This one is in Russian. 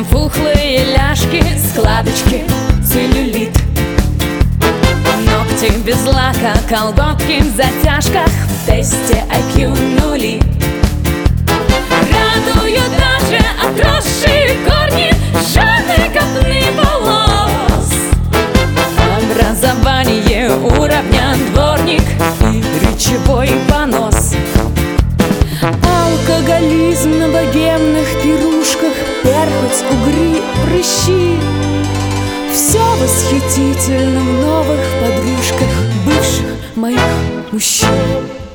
Пухлые ляжки, складочки, целлюлит. Ногти без лака, колготки в затяжках, в тесте IQ нули. Радуют даже отросшие корни, жженые копны волос. Образование уровня дворник и речевой понос. Алкоголизм на богемных пирушках, перхоть, угри, прыщи. Все восхитительно в новых подружках бывших моих мужчин.